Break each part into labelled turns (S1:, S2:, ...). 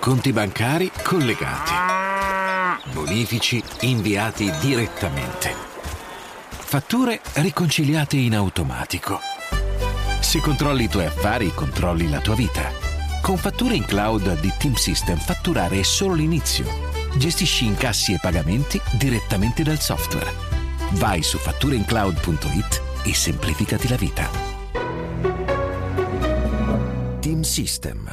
S1: conti bancari collegati, bonifici inviati direttamente, fatture riconciliate in automatico. Se controlli i tuoi affari, controlli la tua vita. Con fatture in cloud di Team System fatturare è solo l'inizio. Gestisci incassi e pagamenti direttamente dal software. Vai su fattureincloud.it e semplificati la vita. Team System.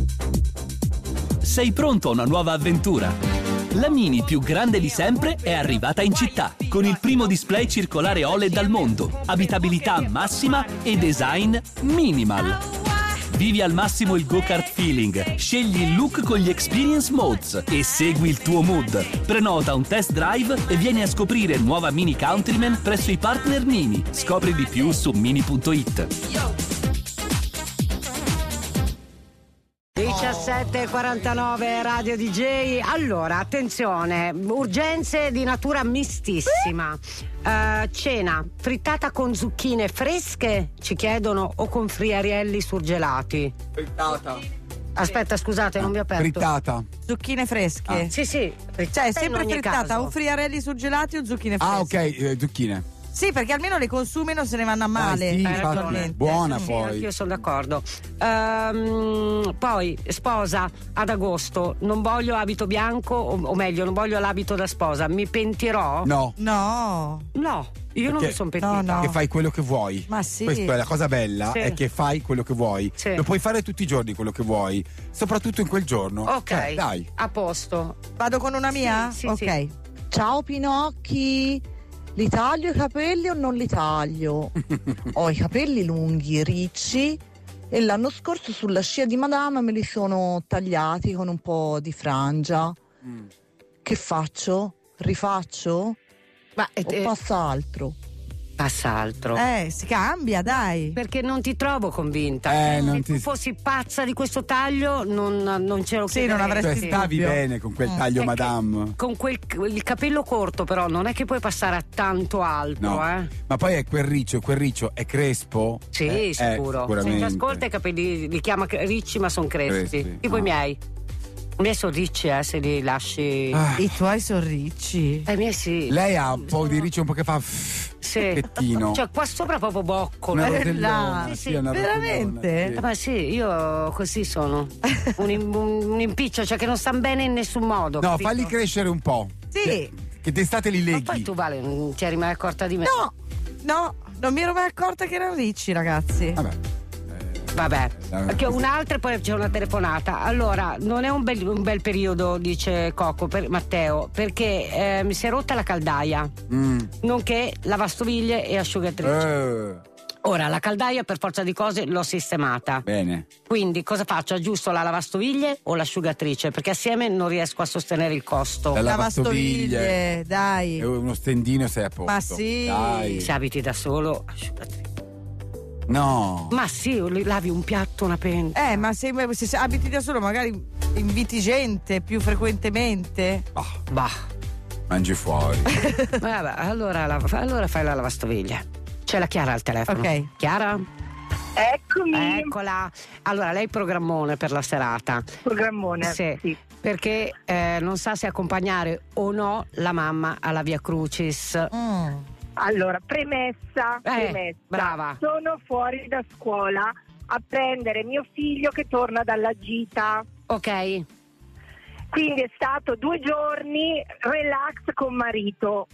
S2: Sei pronto a una nuova avventura? La Mini più grande di sempre è arrivata in città con il primo display circolare OLED al mondo, abitabilità massima e design minimal. Vivi al massimo il go-kart feeling, scegli il look con gli experience modes e segui il tuo mood. Prenota un test drive e vieni a scoprire nuova Mini Countryman presso i partner Mini. Scopri di più su mini.it.
S3: 17:49 Radio DJ. Allora, attenzione, urgenze di natura mistissima. Cena, frittata con zucchine fresche, ci chiedono, o con friarielli surgelati?
S4: Frittata.
S3: Aspetta, scusate, non vi ho aperto.
S5: Frittata.
S6: Zucchine fresche.
S3: Sì, frittata.
S6: Cioè, sempre
S3: in ogni
S6: frittata,
S3: caso.
S6: o friarelli surgelati o zucchine fresche.
S5: Ah, ok, zucchine.
S6: Sì, perché almeno le consumi e non se ne vanno a male.
S5: Sì,
S6: eventualmente.
S5: buona
S3: Sì,
S5: poi.
S3: anch'io sono d'accordo. Poi, sposa ad agosto, non voglio abito bianco, o meglio, non voglio l'abito da sposa, mi pentirò?
S5: No.
S6: No.
S3: No, io non
S5: Perché-
S3: mi sono pentita.
S6: No.
S5: Che fai quello che vuoi.
S6: Ma sì.
S5: Questa è la cosa bella,
S3: Sì.
S5: è che fai quello che vuoi.
S3: Sì.
S5: Lo puoi fare tutti i giorni quello che vuoi, soprattutto in quel giorno.
S3: Ok,
S5: Dai.
S3: a posto.
S6: Vado con una mia?
S3: Sì,
S6: ok.
S3: sì.
S7: Ciao Pinocchi, li taglio i capelli o non li taglio? Ho i capelli lunghi, ricci, e l'anno scorso sulla scia di Madama me li sono tagliati con un po' di frangia. Che faccio? Rifaccio?
S3: Ma
S7: O passa altro?
S3: passa altro.
S6: Si cambia, dai.
S3: Perché non ti trovo convinta.
S5: non
S3: Se
S5: ti-
S3: tu fossi pazza di questo taglio, non ce lo
S6: Sì,
S3: chiederei.
S6: non avresti
S5: Cioè, stavi
S6: dubbio.
S5: bene con quel taglio,
S3: Perché
S5: madame.
S3: Con il capello corto, però, non è che puoi passare a tanto alto,
S5: No. Ma poi è quel riccio è crespo?
S3: Sì, sicuro. Se
S5: Sicuramente.
S3: ti ascolta i capelli li chiama ricci, ma sono crespi.
S5: Crespi,
S3: Tipo
S5: ah.
S3: i miei. I miei sono ricci, se li lasci.
S5: Ah.
S6: I tuoi sono ricci.
S3: I miei sì.
S5: Lei ha un po' di riccio, un po' che fa
S3: Sì.
S5: pettino.
S3: Cioè, qua sopra proprio boccolo.
S5: Una
S6: là.
S5: rotellona,
S3: Sì,
S5: sì,
S3: sì.
S5: una
S6: Veramente?
S5: rotellona,
S3: Ma sì, io così sono. un impiccio, cioè che non stanno bene in nessun modo.
S5: No,
S3: capito?
S5: falli crescere un po'.
S6: Sì.
S5: Che d'estate li
S3: Ma
S5: leghi.
S3: poi tu, Vale, non ti eri mai accorta di me?
S6: No, non mi ero mai accorta che erano ricci, ragazzi.
S5: Vabbè.
S3: Vabbè, perché un'altra e poi c'è una telefonata. Allora, non è un bel periodo, dice Coco, Matteo, perché mi si è rotta la caldaia, nonché lavastoviglie e asciugatrice. Ora, la caldaia per forza di cose l'ho sistemata.
S5: Bene.
S3: Quindi cosa faccio? Aggiusto la lavastoviglie o l'asciugatrice? Perché assieme non riesco a sostenere il costo.
S5: La
S6: Lavastoviglie, dai.
S5: E uno stendino sei a posto.
S6: Ma sì.
S5: Dai.
S3: Se abiti da solo, asciugatrice.
S5: No.
S3: Ma sì, lavi un piatto, una pentola.
S6: Ma se abiti da solo, magari inviti gente più frequentemente.
S3: Bah.
S5: Mangi fuori.
S3: Vabbè, allora fai la lavastoviglie. C'è la Chiara al telefono.
S6: Ok.
S3: Chiara?
S8: Eccomi.
S3: Eccola. Allora, lei programmone per la serata.
S8: Programmone.
S3: Sì. Perché non sa se accompagnare o no la mamma alla Via Crucis.
S8: Allora, premessa.
S3: brava.
S8: Sono fuori da scuola a prendere mio figlio che torna dalla gita.
S3: Ok.
S8: Quindi è stato 2 giorni relax con marito.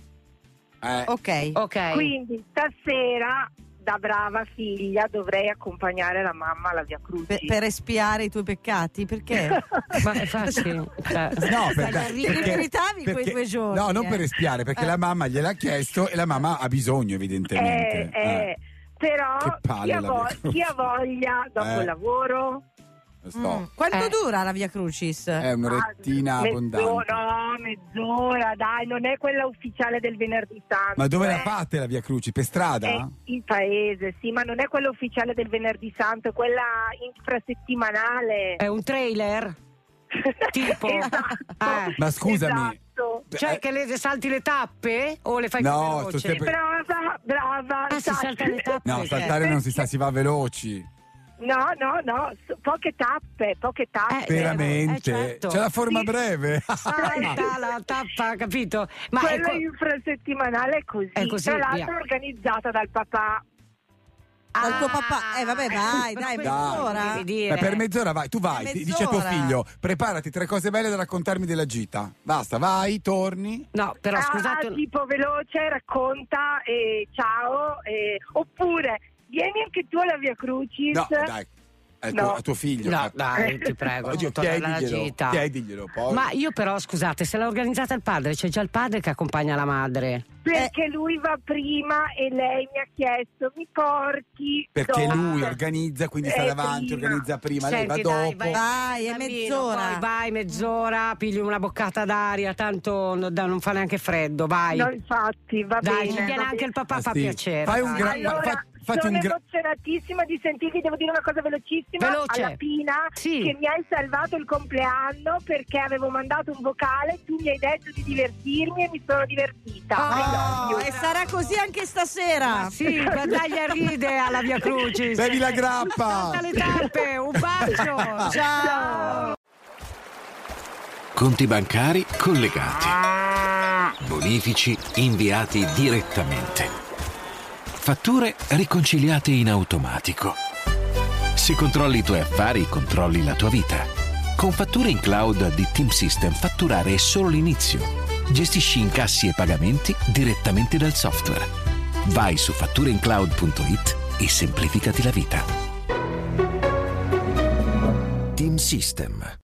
S6: Ok.
S8: Quindi stasera, da brava figlia, dovrei accompagnare la mamma alla Via Crucis.
S6: Per espiare i tuoi peccati, perché?
S3: Ma infatti,
S5: No, perché
S6: Li meritavi quei 2 giorni.
S5: No, non per espiare, perché la mamma gliel'ha chiesto e la mamma ha bisogno, evidentemente.
S8: Però
S5: Che palle la Via
S8: chi ha voglia dopo il lavoro?
S5: Lo so.
S6: Quanto dura la Via Crucis?
S5: È un'orettina abbondante.
S8: Mezz'ora, dai, non è quella ufficiale del venerdì santo.
S5: Ma dove la fate la Via Cruci? Per strada?
S8: È in paese, sì, ma non è quella ufficiale del venerdì santo, è quella infrasettimanale.
S3: È un trailer? Tipo?
S8: Esatto.
S5: Ma scusami.
S8: Esatto.
S3: Cioè che le salti le tappe o le fai
S5: No,
S3: più veloce?
S5: sto sempre-
S8: Brava.
S3: Ah, si salta le tappe.
S5: No, saltare non si sa, si va veloci.
S8: No, poche tappe.
S5: Veramente?
S3: certo.
S5: C'è la forma breve.
S3: Salta la tappa, capito? Ma
S8: Quella infrasettimanale è così. Tra l'altro
S3: via.
S8: organizzata dal papà.
S6: Dal tuo papà. Vabbè, vai, dai, mezz'ora.
S3: Devi dire.
S5: Per mezz'ora vai, tu vai,
S6: Mezz'ora.
S5: dice a tuo figlio, preparati 3 cose belle da raccontarmi della gita. Basta, vai, torni.
S3: No, però scusate.
S8: Tipo veloce, racconta, ciao, oppure vieni anche tu alla Via Crucis.
S5: No, dai. A tuo figlio.
S3: No, dai, ti prego.
S5: Oddio,
S3: tornare alla gita.
S5: chiediglielo poi.
S3: Ma io però, scusate, se l'ha organizzata il padre, c'è già il padre che accompagna la madre.
S8: Perché lui va prima e lei mi ha chiesto, mi porti
S5: Perché
S8: dopo.
S5: lui organizza, quindi sta davanti,
S8: prima.
S5: organizza prima, lei va
S3: Senti,
S5: dopo.
S3: dai,
S6: Vai, è
S3: bambino,
S6: mezz'ora.
S3: poi vai mezz'ora, pigli una boccata d'aria, tanto non fa neanche freddo, vai.
S8: No, infatti, va
S3: Dai,
S8: bene.
S3: ci viene
S8: va
S3: anche il papà,
S5: Ah,
S3: fa
S5: sì.
S3: piacere.
S5: Fai un
S3: dai.
S5: gran-
S8: Allora,
S5: fatti
S8: sono
S5: un
S8: emozionatissima di sentirti, devo dire una cosa velocissima.
S3: Veloce.
S8: Alla Pina,
S3: Sì.
S8: che mi hai salvato il compleanno perché avevo mandato un vocale, tu mi hai detto di divertirmi e mi sono divertita.
S6: Oh, e sarà così anche stasera.
S3: Sì, dagli a ride alla Via Crucis.
S5: Bevi la grappa.
S3: Salta le tappe, un bacio. Ciao.
S1: Conti bancari collegati. Bonifici inviati direttamente. Fatture riconciliate in automatico. Se controlli i tuoi affari, controlli la tua vita. Con fatture in cloud di Team System fatturare è solo l'inizio. Gestisci incassi e pagamenti direttamente dal software. Vai su fattureincloud.it e semplificati la vita. Team System.